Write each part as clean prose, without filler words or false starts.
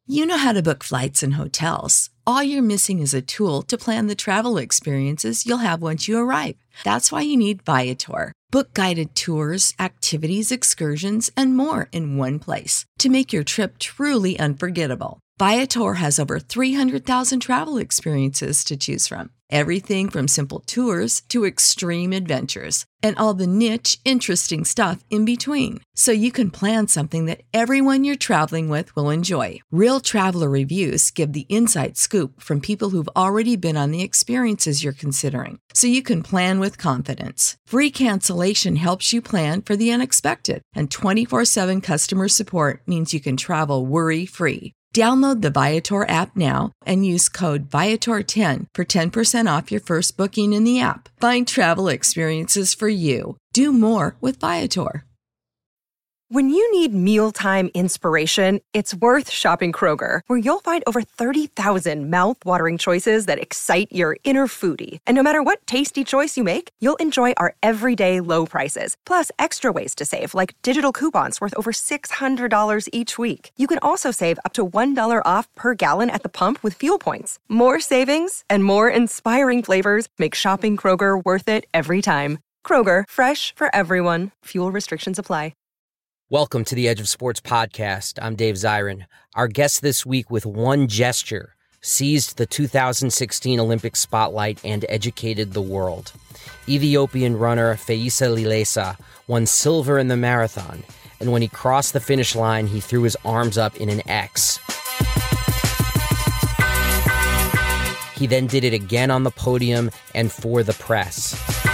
You know how to book flights and hotels. All you're missing is a tool to plan the travel experiences you'll have once you arrive. That's why you need Viator. Book guided tours, activities, excursions, and more in one place to make your trip truly unforgettable. Viator has over 300,000 travel experiences to choose from. Everything from simple tours to extreme adventures and all the niche, interesting stuff in between. So you can plan something that everyone you're traveling with will enjoy. Real traveler reviews give the inside scoop from people who've already been on the experiences you're considering. So you can plan with confidence. Free cancellation helps you plan for the unexpected. And 24/7 customer support means you can travel worry-free. Download the Viator app now and use code Viator10 for 10% off your first booking in the app. Find travel experiences for you. Do more with Viator. When you need mealtime inspiration, it's worth shopping Kroger, where you'll find over 30,000 mouth-watering choices that excite your inner foodie. And no matter what tasty choice you make, you'll enjoy our everyday low prices, plus extra ways to save, like digital coupons worth over $600 each week. You can also save up to $1 off per gallon at the pump with fuel points. More savings and more inspiring flavors make shopping Kroger worth it every time. Kroger, fresh for everyone. Fuel restrictions apply. Welcome to the Edge of Sports podcast. I'm Dave Zirin. Our guest this week, with one gesture, seized the 2016 Olympic spotlight and educated the world. Ethiopian runner Feyisa Lilesa won silver in the marathon, and when he crossed the finish line, he threw his arms up in an X. He then did it again on the podium and for the press.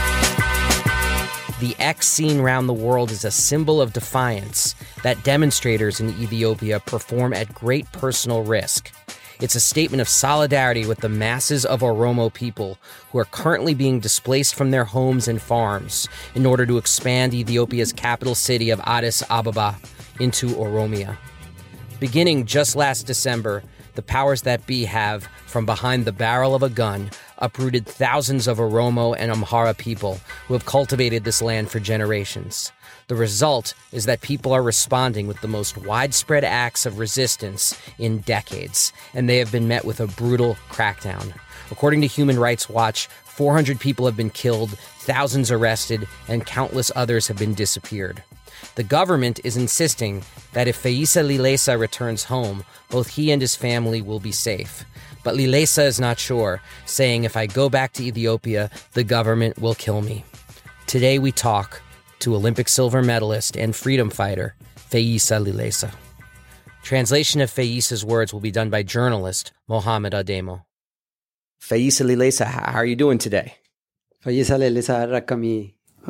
The X seen around the world is a symbol of defiance that demonstrators in Ethiopia perform at great personal risk. It's a statement of solidarity with the masses of Oromo people who are currently being displaced from their homes and farms in order to expand Ethiopia's capital city of Addis Ababa into Oromia. Beginning just last December, the powers that be have, from behind the barrel of a gun, uprooted thousands of Oromo and Amhara people who have cultivated this land for generations. The result is that people are responding with the most widespread acts of resistance in decades, and they have been met with a brutal crackdown. According to Human Rights Watch, 400 people have been killed, thousands arrested, and countless others have been disappeared. The government is insisting that if Feyisa Lilesa returns home, both he and his family will be safe. But Lilesa is not sure, saying, "If I go back to Ethiopia, the government will kill me." Today we talk to Olympic silver medalist and freedom fighter Feyisa Lilesa. Translation of Feyisa's words will be done by journalist Mohammed Ademo. Feyisa Lilesa, how are you doing today? Feyisa Lilesa Rakami.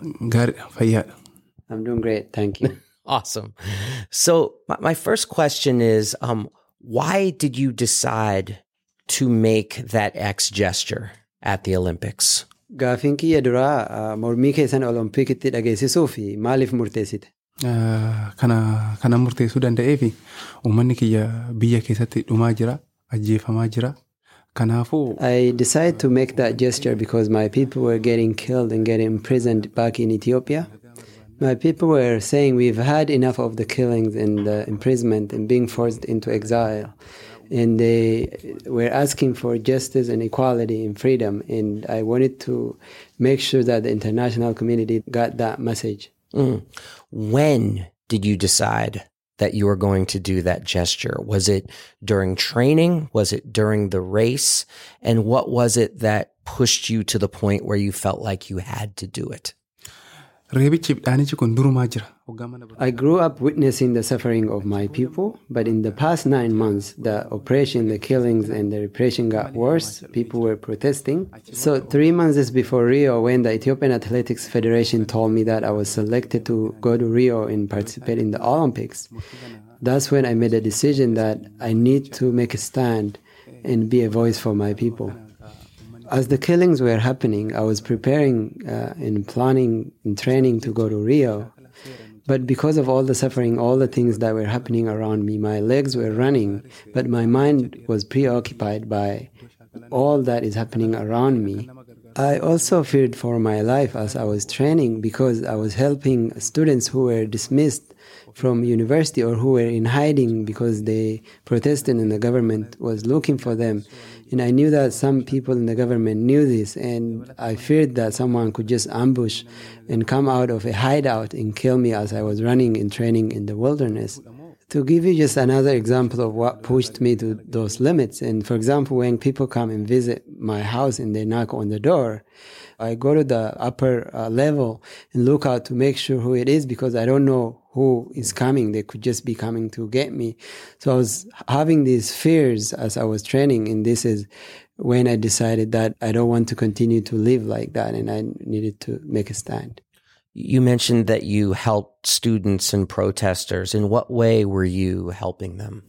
I'm doing great, thank you. Awesome. So my first question is, why did you decide to make that X gesture at the Olympics? Gaaffiin kiyya duraa mormii keessan Oloompikitti dhageessisuu fi maaliif murteessite? Kana murteessuu danda'ee fi uummanni kiyya biyya keessatti dhumaa jira, ajjeefamaa jira. I decided to make that gesture because my people were getting killed and getting imprisoned back in Ethiopia. My people were saying we've had enough of the killings and the imprisonment and being forced into exile. And they were asking for justice and equality and freedom. And I wanted to make sure that the international community got that message. When did you decide that you were going to do that gesture? Was it during training? Was it during the race? And what was it that pushed you to the point where you felt like you had to do it? I grew up witnessing the suffering of my people, but in the past 9 months, the oppression, the killings, and the repression got worse. People were protesting. So 3 months before Rio, when the Ethiopian Athletics Federation told me that I was selected to go to Rio and participate in the Olympics, that's when I made a decision that I need to make a stand and be a voice for my people. As the killings were happening, I was preparing and planning and training to go to Rio. But because of all the suffering, all the things that were happening around me, my legs were running, but my mind was preoccupied by all that is happening around me. I also feared for my life as I was training because I was helping students who were dismissed from university or who were in hiding because they protested and the government was looking for them. And I knew that some people in the government knew this, and I feared that someone could just ambush and come out of a hideout and kill me as I was running and training in the wilderness. To give you just another example of what pushed me to those limits, and for example, when people come and visit my house and they knock on the door, I go to the upper level and look out to make sure who it is because I don't know who is coming. They could just be coming to get me. So I was having these fears as I was training, and this is when I decided that I don't want to continue to live like that and I needed to make a stand. You mentioned that you helped students and protesters. In what way were you helping them?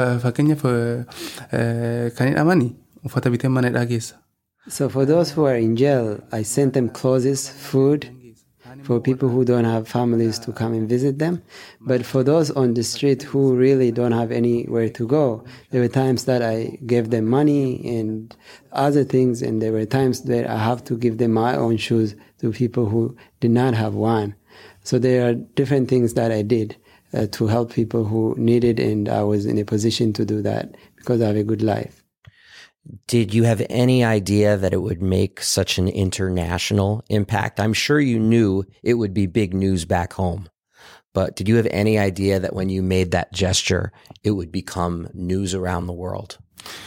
So for those who are in jail, I sent them clothes, food, for people who don't have families to come and visit them. But for those on the street who really don't have anywhere to go, there were times that I gave them money and other things, and there were times that I have to give them my own shoes to people who did not have one. So there are different things that I did to help people who needed, and I was in a position to do that because I have a good life. Did you have any idea that it would make such an international impact? I'm sure you knew it would be big news back home, but did you have any idea that when you made that gesture, it would become news around the world?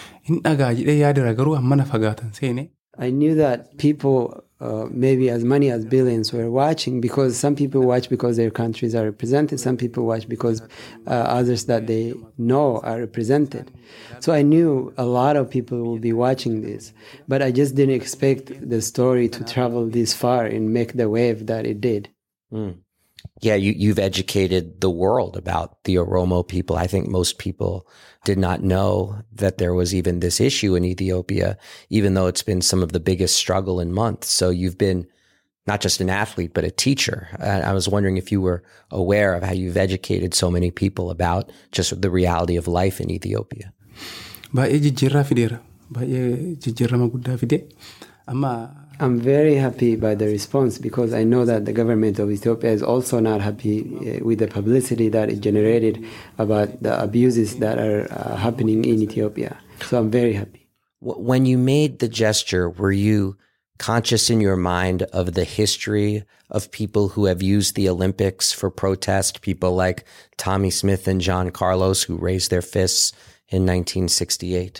I knew that people, maybe as many as billions, were watching because some people watch because their countries are represented. Some people watch because others that they know are represented. So I knew a lot of people will be watching this, but I just didn't expect the story to travel this far and make the wave that it did. Mm. Yeah, you've educated the world about the Oromo people. I think most people did not know that there was even this issue in Ethiopia, even though it's been some of the biggest struggle in months. So you've been not just an athlete, but a teacher. I was wondering if you were aware of how you've educated so many people about just the reality of life in Ethiopia. I'm very happy by the response because I know that the government of Ethiopia is also not happy with the publicity that it generated about the abuses that are happening in Ethiopia. So I'm very happy. When you made the gesture, were you conscious in your mind of the history of people who have used the Olympics for protest, people like Tommie Smith and John Carlos who raised their fists in 1968?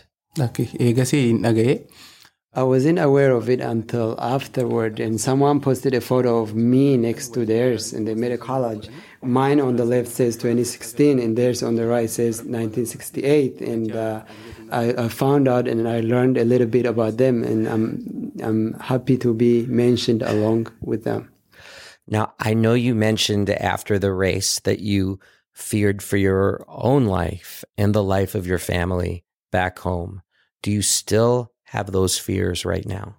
I wasn't aware of it until afterward, and someone posted a photo of me next to theirs, and they made a collage. Mine on the left says 2016, and theirs on the right says 1968. And I found out and I learned a little bit about them, and I'm happy to be mentioned along with them. Now, I know you mentioned after the race that you feared for your own life and the life of your family back home. Do you still have those fears right now?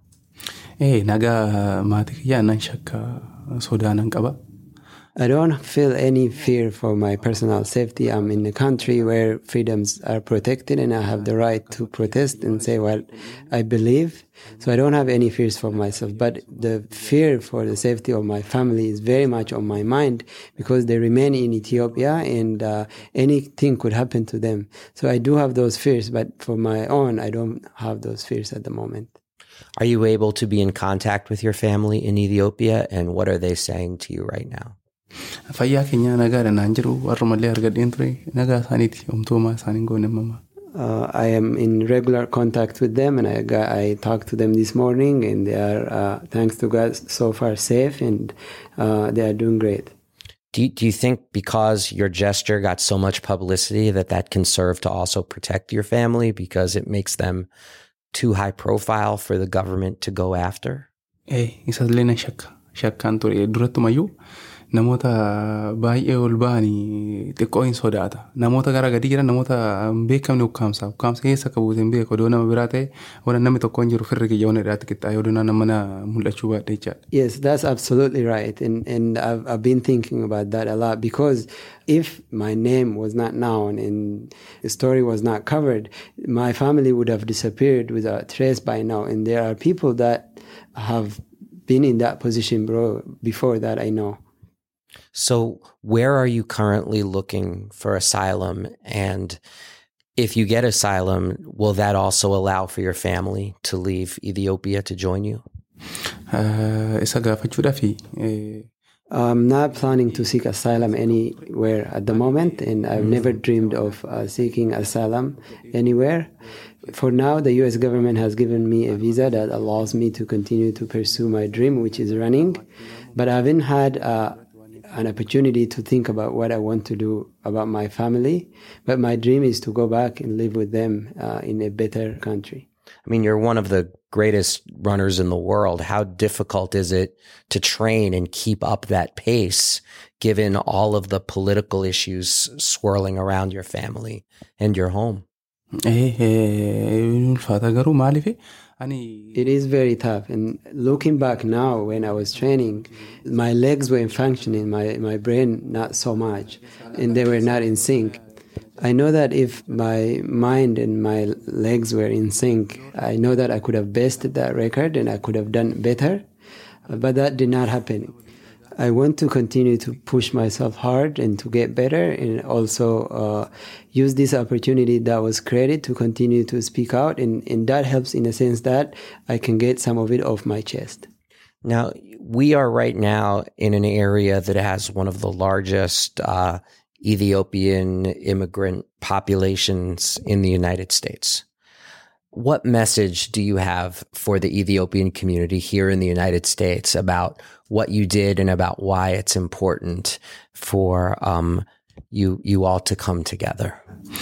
I don't feel any fear for my personal safety. I'm in a country where freedoms are protected and I have the right to protest and say what I believe. So I don't have any fears for myself. But the fear for the safety of my family is very much on my mind because they remain in Ethiopia and anything could happen to them. So I do have those fears, but for my own, I don't have those fears at the moment. Are you able to be in contact with your family in Ethiopia, and what are they saying to you right now? I am in regular contact with them, and I talked to them this morning, and they are, thanks to God, so far safe, and they are doing great. Do you think because your gesture got so much publicity that can serve to also protect your family because it makes them too high profile for the government to go after? namoota baay'ee ol ba'anii xiqqoo hin sodaata. Namoota gara gadii jiran namoota hin beekamne ukkaamsa. Ukkaamsa keessa qabuuti hin beeku. Odoo nama biraa ta'e waan namni tokko hin jiru firri kiyya waan irraatti qixxaa'ee odoo nama mana mul'achuu baadhee jechaadha. Yes, that's absolutely right. And I've been thinking about that a lot because if my name was not known and the story was not covered, my family would have disappeared without trace by now. And there are people that have been in that position, before that I know. So where are you currently looking for asylum? And if you get asylum, will that also allow for your family to leave Ethiopia to join you? Isa gaafachuudhaafi. I'm not planning to seek asylum anywhere at the moment, and I've never dreamed of seeking asylum anywhere. For now, the U.S. government has given me a visa that allows me to continue to pursue my dream, which is running. But I haven't had an opportunity to think about what I want to do about my family. But my dream is to go back and live with them in a better country. I mean, you're one of the greatest runners in the world. How difficult is it to train and keep up that pace, given all of the political issues swirling around your family and your home? It is very tough. And looking back now, when I was training, my legs weren't functioning, my brain not so much, and they were not in sync. I know that if my mind and my legs were in sync, I know that I could have bested that record and I could have done better, but that did not happen. I want to continue to push myself hard and to get better, and also use this opportunity that was created to continue to speak out, and that helps in a sense that I can get some of it off my chest. Now, we are right now in an area that has one of the largest Ethiopian immigrant populations in the United States. What message do you have for the Ethiopian community here in the United States about what you did and about why it's important for you all to come together?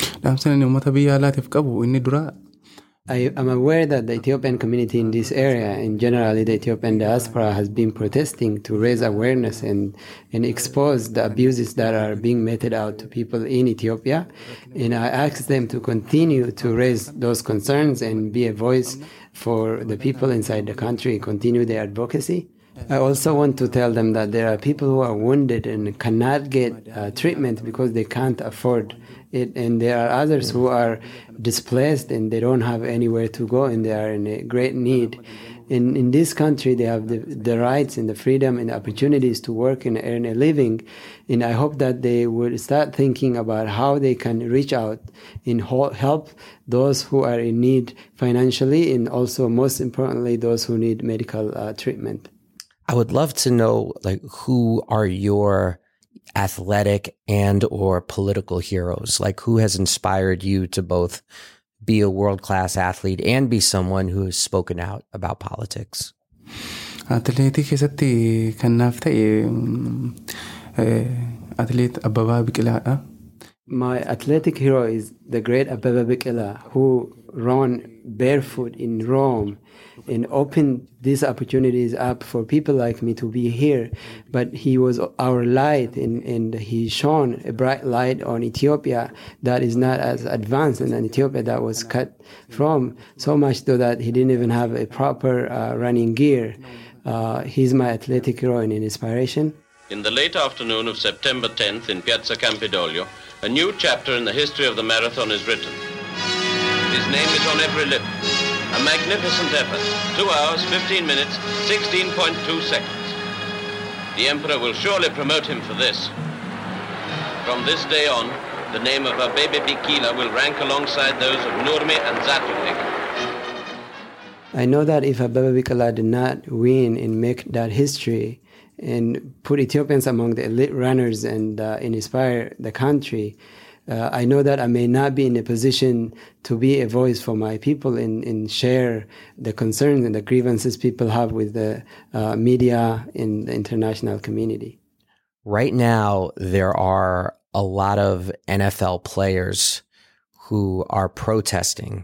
I am aware that the Ethiopian community in this area, and generally the Ethiopian diaspora, has been protesting to raise awareness and expose the abuses that are being meted out to people in Ethiopia. And I ask them to continue to raise those concerns and be a voice for the people inside the country, continue their advocacy. I also want to tell them that there are people who are wounded and cannot get treatment because they can't afford it, and there are others who are displaced and they don't have anywhere to go and they are in a great need. In this country, they have the rights and the freedom and the opportunities to work and earn a living, and I hope that they will start thinking about how they can reach out and help those who are in need financially, and also, most importantly, those who need medical treatment. I would love to know, who are your athletic and or political heroes? Who has inspired you to both be a world-class athlete and be someone who has spoken out about politics? Atileetii keessatti kan naaf ta'e atleet Abbabaa Biqilaadha. My athletic hero is the great Ababa Bikila, who ran barefoot in Rome and opened these opportunities up for people like me to be here. But he was our light, and he shone a bright light on Ethiopia that is not as advanced as an Ethiopia that was cut from, so much so that he didn't even have a proper running gear. He's my athletic hero and an inspiration. In the late afternoon of September 10th in Piazza Campidoglio, a new chapter in the history of the marathon is written. His name is on every lip. A magnificent effort. 2 hours, 15 minutes, 16.2 seconds. The Emperor will surely promote him for this. From this day on, the name of Abebe Bikila will rank alongside those of Nurmi and Zatolik. I know that if Abebe Bikila did not win and make that history and put Ethiopians among the elite runners and inspire the country, I know that I may not be in a position to be a voice for my people and share the concerns and the grievances people have with the media and the international community. Right now, there are a lot of NFL players who are protesting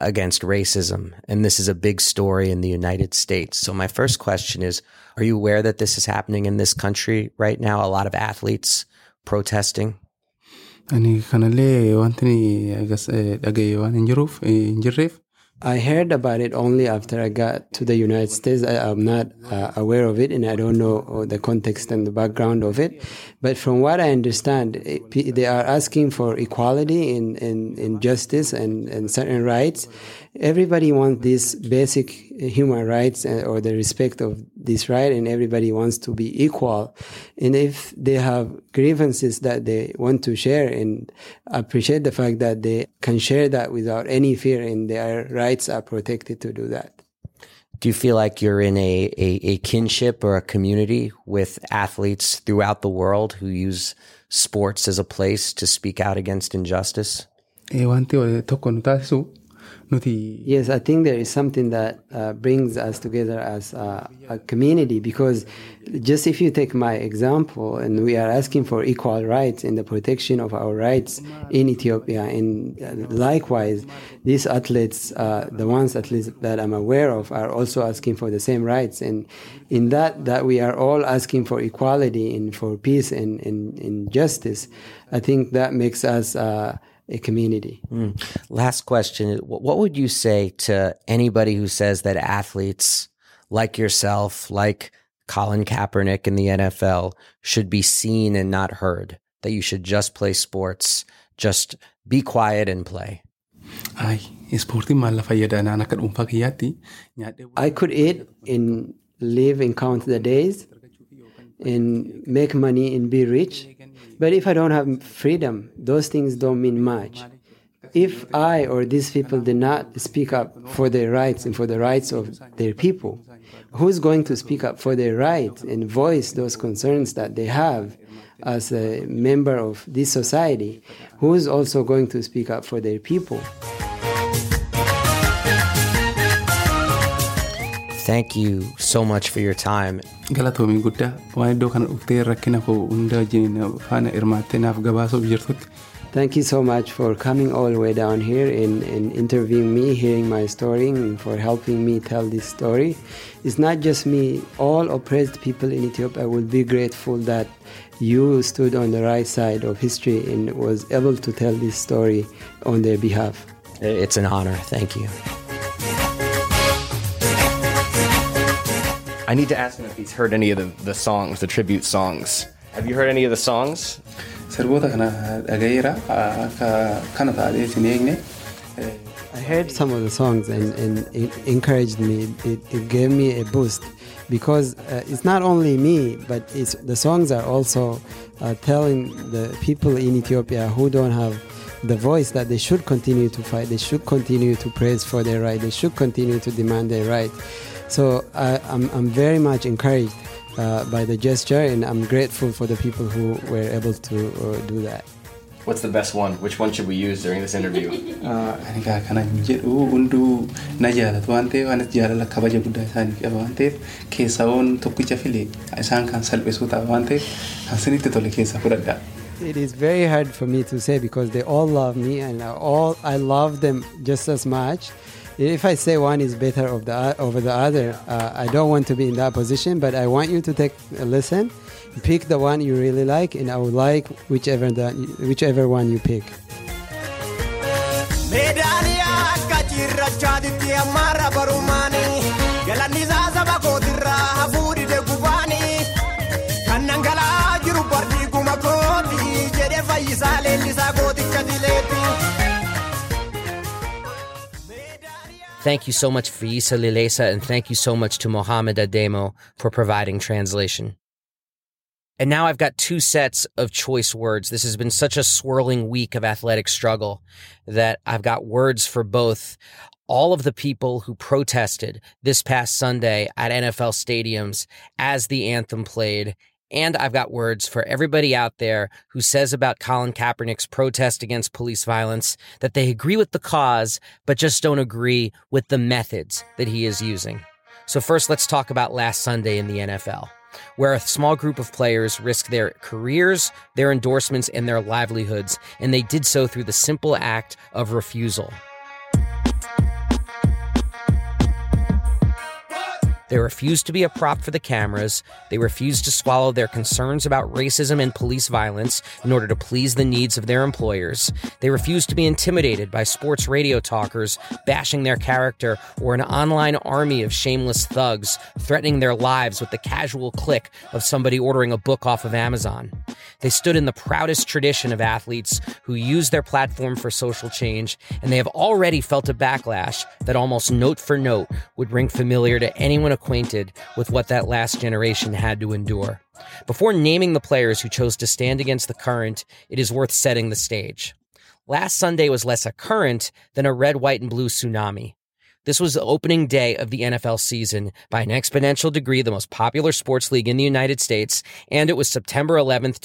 against racism, and this is a big story in the United States. So my first question is, are you aware that this is happening in this country right now? A lot of athletes protesting? Ani kanallee wanti I guess dhagaye waan hin jirreef. I heard about it only after I got to the United States. I'm not aware of it, and I don't know the context and the background of it. But from what I understand, they are asking for equality in justice and certain rights. Everybody wants these basic human rights or the respect of this right, and everybody wants to be equal. And if they have grievances that they want to share, and appreciate the fact that they can share that without any fear, and their rights are protected to do that. Do you feel like you're in a kinship or a community with athletes throughout the world who use sports as a place to speak out against injustice? Wanti tokko nu taasisu nuti. Yes, I think there is something that brings us together as a community, because just if you take my example, and we are asking for equal rights and the protection of our rights in Ethiopia, and likewise, these athletes, the ones at least that I'm aware of, are also asking for the same rights. And in that we are all asking for equality and for peace and justice, I think that makes us a community. Last question. What would you say to anybody who says that athletes like yourself, like Colin Kaepernick in the NFL, should be seen and not heard? That you should just play sports, just be quiet and play? I could eat and live and count the days and make money and be rich. But if I don't have freedom, those things don't mean much. If I or these people did not speak up for their rights and for the rights of their people, who's going to speak up for their rights and voice those concerns that they have as a member of this society? Who's also going to speak up for their people? Thank you so much for your time. Galatoomii guddaa waan iddoo kana dhuftee rakkina koo hunda wajjin faana hirmaattee naaf gabaasuuf jirtutti. Thank you so much for coming all the way down here and interviewing me, hearing my story, and for helping me tell this story. It's not just me. All oppressed people in Ethiopia will be grateful that you stood on the right side of history and was able to tell this story on their behalf. It's an honor. Thank you. I need to ask him if he's heard any of the songs, the tribute songs. Have you heard any of the songs? I heard some of the songs and it encouraged me. It gave me a boost, because it's not only me, but the songs are also telling the people in Ethiopia who don't have the voice that they should continue to fight, they should continue to praise for their right, they should continue to demand their right. So I'm very much encouraged by the gesture, and I'm grateful for the people who were able to do that. What's the best one? Which one should we use during this interview? It is very hard for me to say, because they all love me, and I love them just as much. If I say one is better over the other, I don't want to be in that position, but I want you to take a listen, pick the one you really like, and I would like whichever one you pick. Thank you so much, Fiyisa Lilesa, and thank you so much to Mohammed Ademo for providing translation. And now I've got two sets of choice words. This has been such a swirling week of athletic struggle that I've got words for both all of the people who protested this past Sunday at NFL stadiums as the anthem played. And I've got words for everybody out there who says about Colin Kaepernick's protest against police violence that they agree with the cause, but just don't agree with the methods that he is using. So first, let's talk about last Sunday in the NFL, where a small group of players risked their careers, their endorsements, and their livelihoods, and they did so through the simple act of refusal. They refused to be a prop for the cameras. They refused to swallow their concerns about racism and police violence in order to please the needs of their employers. They refused to be intimidated by sports radio talkers bashing their character or an online army of shameless thugs threatening their lives with the casual click of somebody ordering a book off of Amazon. They stood in the proudest tradition of athletes who use their platform for social change, and they have already felt a backlash that almost note for note would ring familiar to anyone acquainted with what that last generation had to endure. Before naming the players who chose to stand against the current, it is worth setting the stage. Last Sunday was less a current than a red, white, and blue tsunami. This was the opening day of the NFL season, by an exponential degree the most popular sports league in the United States, and it was September 11th,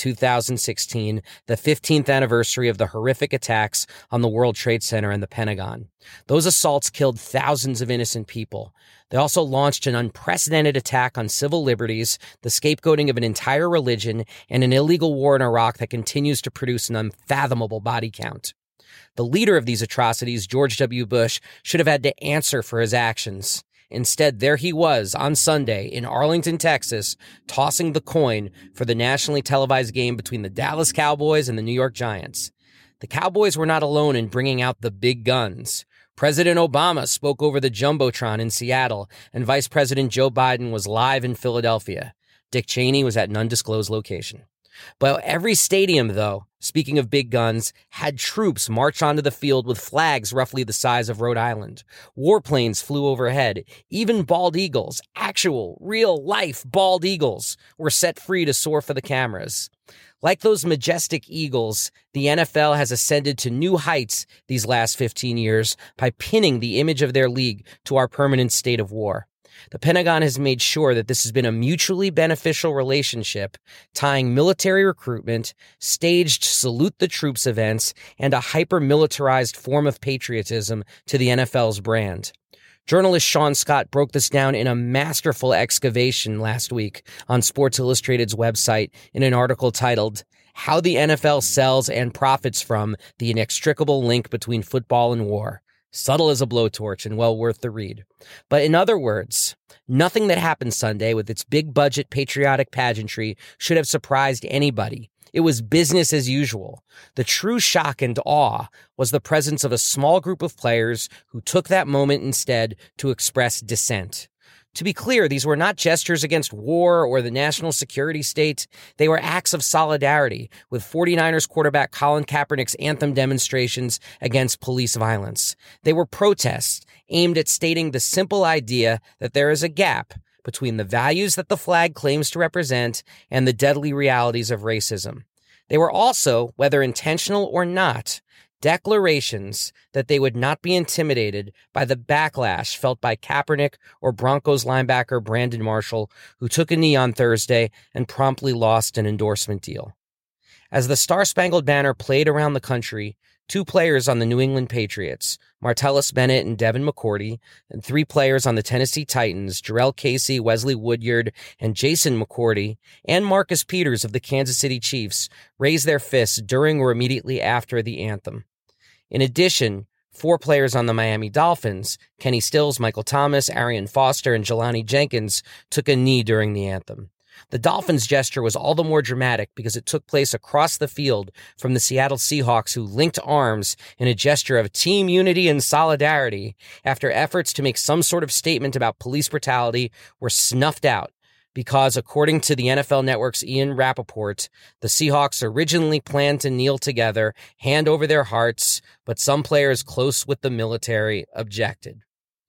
2016, the 15th anniversary of the horrific attacks on the World Trade Center and the Pentagon. Those assaults killed thousands of innocent people. They also launched an unprecedented attack on civil liberties, the scapegoating of an entire religion, and an illegal war in Iraq that continues to produce an unfathomable body count. The leader of these atrocities, George W. Bush, should have had to answer for his actions. Instead, there he was on Sunday in Arlington, Texas, tossing the coin for the nationally televised game between the Dallas Cowboys and the New York Giants. The Cowboys were not alone in bringing out the big guns. President Obama spoke over the Jumbotron in Seattle, and Vice President Joe Biden was live in Philadelphia. Dick Cheney was at an undisclosed location. But every stadium, though, speaking of big guns, had troops march onto the field with flags roughly the size of Rhode Island. Warplanes flew overhead. Even bald eagles, actual, real-life bald eagles, were set free to soar for the cameras. Like those majestic eagles, the NFL has ascended to new heights these last 15 years by pinning the image of their league to our permanent state of war. The Pentagon has made sure that this has been a mutually beneficial relationship, tying military recruitment, staged salute the troops events, and a hyper-militarized form of patriotism to the NFL's brand. Journalist Sean Scott broke this down in a masterful excavation last week on Sports Illustrated's website in an article titled, "How the NFL Sells and Profits from the Inextricable Link Between Football and War." Subtle as a blowtorch and well worth the read. But in other words, nothing that happened Sunday with its big-budget patriotic pageantry should have surprised anybody. It was business as usual. The true shock and awe was the presence of a small group of players who took that moment instead to express dissent. To be clear, these were not gestures against war or the national security state. They were acts of solidarity with 49ers quarterback Colin Kaepernick's anthem demonstrations against police violence. They were protests aimed at stating the simple idea that there is a gap between the values that the flag claims to represent and the deadly realities of racism. They were also, whether intentional or not, declarations that they would not be intimidated by the backlash felt by Kaepernick or Broncos linebacker Brandon Marshall, who took a knee on Thursday and promptly lost an endorsement deal. As the Star-Spangled Banner played around the country, two players on the New England Patriots, Martellus Bennett and Devin McCourty, and three players on the Tennessee Titans, Jarrell Casey, Wesley Woodyard, and Jason McCourty, and Marcus Peters of the Kansas City Chiefs raised their fists during or immediately after the anthem. In addition, four players on the Miami Dolphins, Kenny Stills, Michael Thomas, Arian Foster, and Jelani Jenkins, took a knee during the anthem. The Dolphins' gesture was all the more dramatic because it took place across the field from the Seattle Seahawks, who linked arms in a gesture of team unity and solidarity after efforts to make some sort of statement about police brutality were snuffed out. Because, according to the NFL Network's Ian Rappaport, the Seahawks originally planned to kneel together, hand over their hearts, but some players close with the military objected.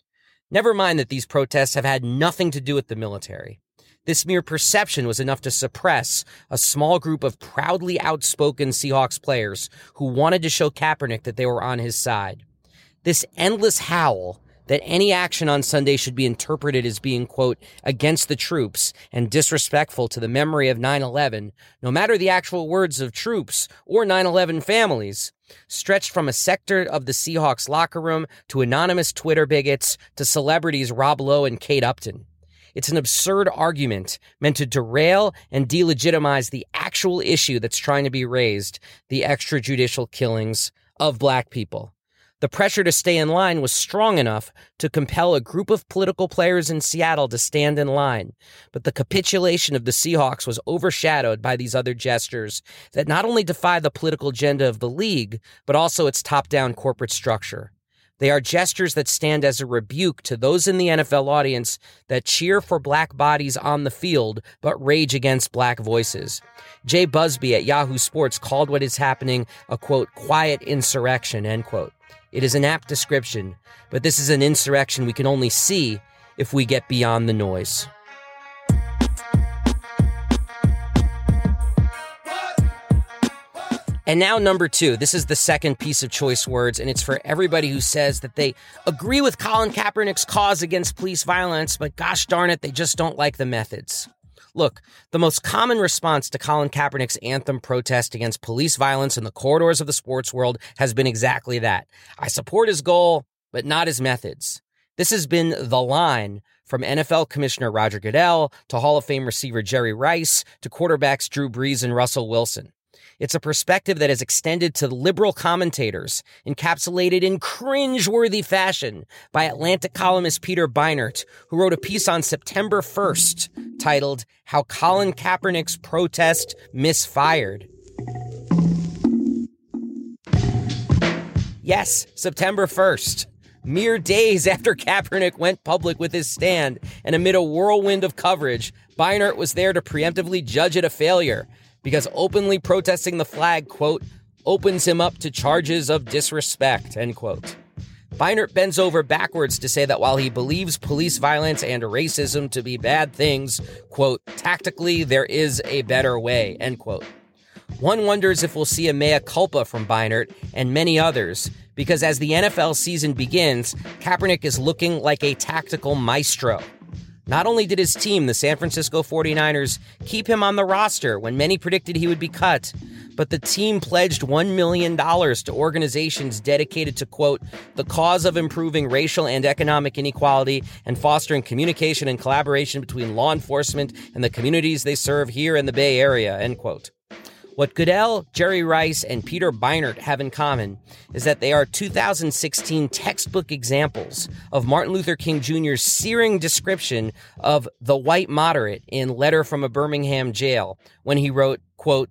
Never mind that these protests have had nothing to do with the military. This mere perception was enough to suppress a small group of proudly outspoken Seahawks players who wanted to show Kaepernick that they were on his side. This endless howl that any action on Sunday should be interpreted as being, quote, against the troops and disrespectful to the memory of 9/11, no matter the actual words of troops or 9/11 families, stretched from a sector of the Seahawks locker room to anonymous Twitter bigots to celebrities Rob Lowe and Kate Upton. It's an absurd argument meant to derail and delegitimize the actual issue that's trying to be raised, the extrajudicial killings of black people. The pressure to stay in line was strong enough to compel a group of political players in Seattle to stand in line, but the capitulation of the Seahawks was overshadowed by these other gestures that not only defy the political agenda of the league, but also its top-down corporate structure. They are gestures that stand as a rebuke to those in the NFL audience that cheer for black bodies on the field but rage against black voices. Jay Busby at Yahoo Sports called what is happening a, quote, quiet insurrection, end quote. It is an apt description, but this is an insurrection we can only see if we get beyond the noise. And now number 2. This is the second piece of choice words, and it's for everybody who says that they agree with Colin Kaepernick's cause against police violence, but gosh darn it, they just don't like the methods. Look, the most common response to Colin Kaepernick's anthem protest against police violence in the corridors of the sports world has been exactly that. I support his goal, but not his methods. This has been the line from NFL Commissioner Roger Goodell to Hall of Fame receiver Jerry Rice to quarterbacks Drew Brees and Russell Wilson. It's a perspective that has extended to liberal commentators, encapsulated in cringe-worthy fashion by Atlantic columnist Peter Beinart, who wrote a piece on September 1st titled, How Colin Kaepernick's Protest Misfired. Yes, September 1st. Mere days after Kaepernick went public with his stand, and amid a whirlwind of coverage, Beinart was there to preemptively judge it a failure, because openly protesting the flag, quote, opens him up to charges of disrespect, end quote. Beinart bends over backwards to say that while he believes police violence and racism to be bad things, quote, tactically there is a better way, end quote. One wonders if we'll see a mea culpa from Beinart and many others, because as the NFL season begins, Kaepernick is looking like a tactical maestro. Not only did his team, the San Francisco 49ers, keep him on the roster when many predicted he would be cut, but the team pledged $1 million to organizations dedicated to, quote, the cause of improving racial and economic inequality and fostering communication and collaboration between law enforcement and the communities they serve here in the Bay Area, end quote. What Goodell, Jerry Rice, and Peter Beinart have in common is that they are 2016 textbook examples of Martin Luther King Jr.'s searing description of the white moderate in Letter from a Birmingham Jail when he wrote, quote,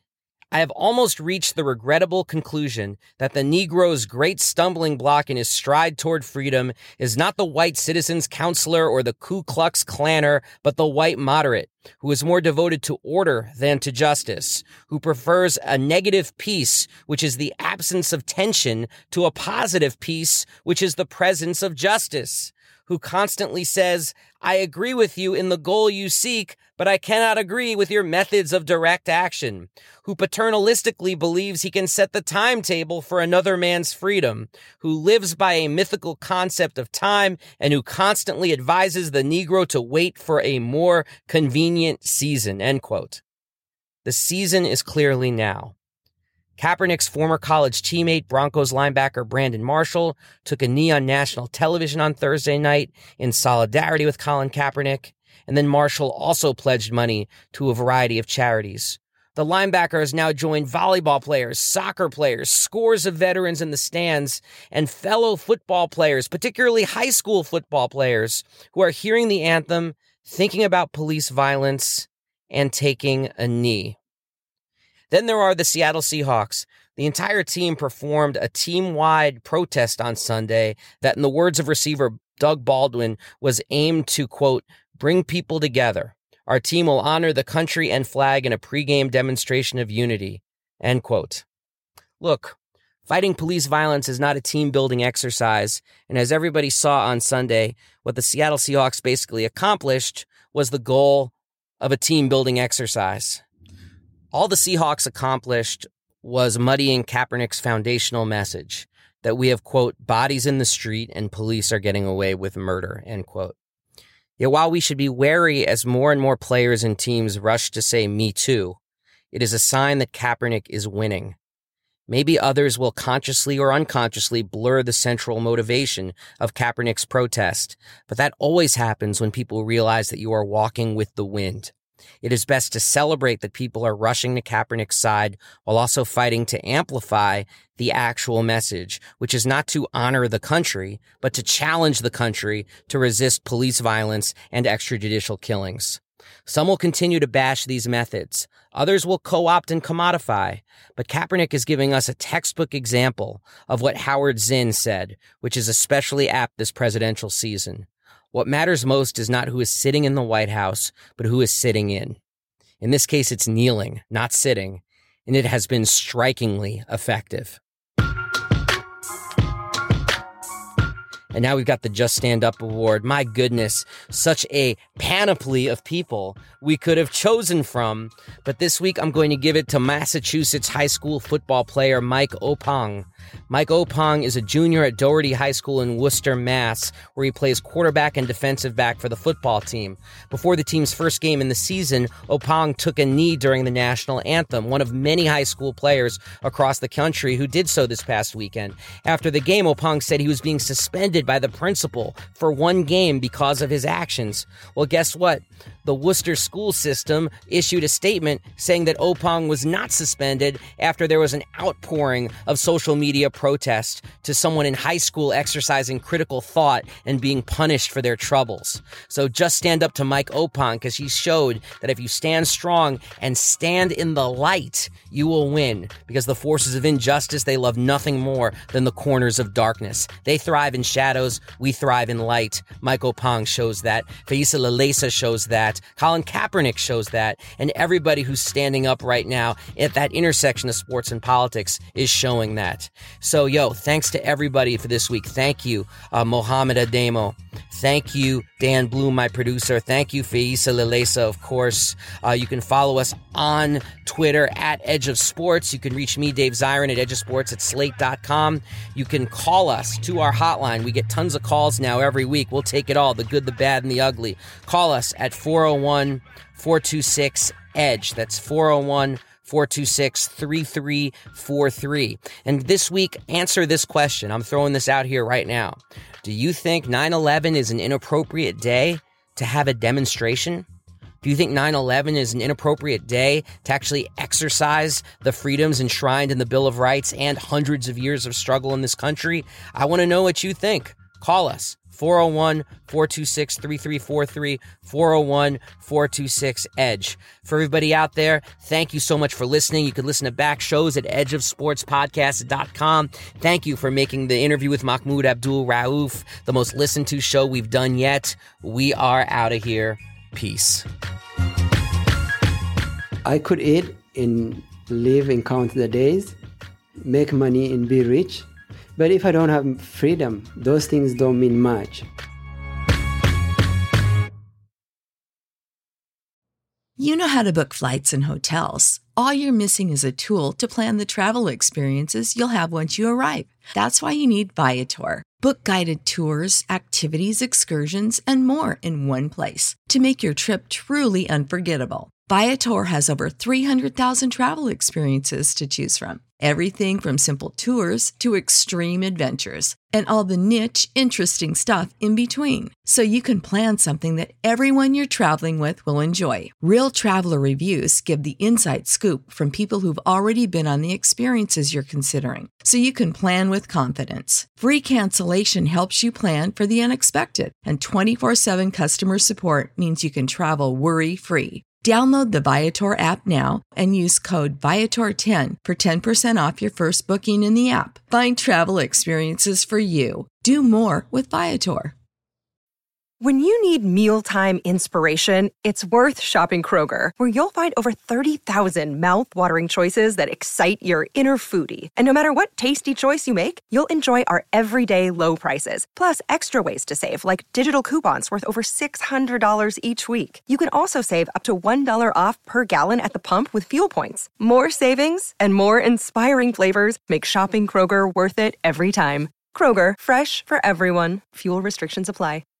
I have almost reached the regrettable conclusion that the Negro's great stumbling block in his stride toward freedom is not the white citizen's counselor or the Ku Klux Klanner, but the white moderate, who is more devoted to order than to justice, who prefers a negative peace, which is the absence of tension, to a positive peace, which is the presence of justice, who constantly says, I agree with you in the goal you seek, but I cannot agree with your methods of direct action, who paternalistically believes he can set the timetable for another man's freedom, who lives by a mythical concept of time, and who constantly advises the Negro to wait for a more convenient season, end quote. The season is clearly now. Kaepernick's former college teammate, Broncos linebacker Brandon Marshall, took a knee on national television on Thursday night in solidarity with Colin Kaepernick, and then Marshall also pledged money to a variety of charities. The linebacker has now joined volleyball players, soccer players, scores of veterans in the stands, and fellow football players, particularly high school football players, who are hearing the anthem, thinking about police violence, and taking a knee. Then there are the Seattle Seahawks. The entire team performed a team-wide protest on Sunday that, in the words of receiver Doug Baldwin, was aimed to, quote, bring people together. Our team will honor the country and flag in a pregame demonstration of unity, end quote. Look, fighting police violence is not a team-building exercise, and as everybody saw on Sunday, what the Seattle Seahawks basically accomplished was the goal of a team-building exercise. All the Seahawks accomplished was muddying Kaepernick's foundational message that we have, quote, bodies in the street and police are getting away with murder, end quote. Yet while we should be wary as more and more players and teams rush to say me too, it is a sign that Kaepernick is winning. Maybe others will consciously or unconsciously blur the central motivation of Kaepernick's protest, but that always happens when people realize that you are walking with the wind. It is best to celebrate that people are rushing to Kaepernick's side while also fighting to amplify the actual message, which is not to honor the country, but to challenge the country to resist police violence and extrajudicial killings. Some will continue to bash these methods. Others will co-opt and commodify. But Kaepernick is giving us a textbook example of what Howard Zinn said, which is especially apt this presidential season. What matters most is not who is sitting in the White House, but who is sitting in. In this case, it's kneeling, not sitting, and it has been strikingly effective. And now we've got the Just Stand Up Award. My goodness, such a panoply of people we could have chosen from. But this week, I'm going to give it to Massachusetts high school football player Mike Opong. Mike Opong is a junior at Doherty High School in Worcester, Mass., where he plays quarterback and defensive back for the football team. Before the team's first game in the season, Opong took a knee during the national anthem, one of many high school players across the country who did so this past weekend. After the game, Opong said he was being suspended by the principal for one game because of his actions. Well, guess what? The Worcester school system issued a statement saying that Opong was not suspended after there was an outpouring of social media protest to someone in high school exercising critical thought and being punished for their troubles. So just stand up to Mike Opong, because he showed that if you stand strong and stand in the light, you will win, because the forces of injustice, they love nothing more than the corners of darkness. They thrive in shadows. We thrive in light. Mike Opong shows that. Faisa Lilesa shows that. Colin Kaepernick shows that. And everybody who's standing up right now at that intersection of sports and politics is showing that. So, thanks to everybody for this week. Thank you, Mohamed Ademo. Thank you, Dan Bloom, my producer. Thank you, Faisa Lilesa, of course. You can follow us on Twitter at Edge of Sports. You can reach me, Dave Zirin, at edgeofsports@slate.com. You can call us to our hotline. We get tons of calls now every week. We'll take it all, the good, the bad, and the ugly. Call us at 401-426-EDGE. That's 401-426-3343. And this week, answer this question. I'm throwing this out here right now. Do you think 9/11 is an inappropriate day to have a demonstration? Do you think 9/11 is an inappropriate day to actually exercise the freedoms enshrined in the Bill of Rights and hundreds of years of struggle in this country? I want to know what you think. Call us. 401-426-3343, 401-426-EDGE. For everybody out there, thank you so much for listening. You can listen to back shows at edgeofsportspodcast.com. Thank you for making the interview with Mahmoud Abdul Rauf the most listened to show we've done yet. We are out of here. Peace. I could eat and live and count the days, make money and be rich. But if I don't have freedom, those things don't mean much. You know how to book flights and hotels. All you're missing is a tool to plan the travel experiences you'll have once you arrive. That's why you need Viator. Book guided tours, activities, excursions, and more in one place to make your trip truly unforgettable. Viator has over 300,000 travel experiences to choose from. Everything from simple tours to extreme adventures and all the niche, interesting stuff in between. So you can plan something that everyone you're traveling with will enjoy. Real traveler reviews give the inside scoop from people who've already been on the experiences you're considering. So you can plan with confidence. Free cancellation helps you plan for the unexpected. And 24/7 customer support means you can travel worry-free. Download the Viator app now and use code Viator10 for 10% off your first booking in the app. Find travel experiences for you. Do more with Viator. When you need mealtime inspiration, it's worth shopping Kroger, where you'll find over 30,000 mouth-watering choices that excite your inner foodie. And no matter what tasty choice you make, you'll enjoy our everyday low prices, plus extra ways to save, like digital coupons worth over $600 each week. You can also save up to $1 off per gallon at the pump with fuel points. More savings and more inspiring flavors make shopping Kroger worth it every time. Kroger, fresh for everyone. Fuel restrictions apply.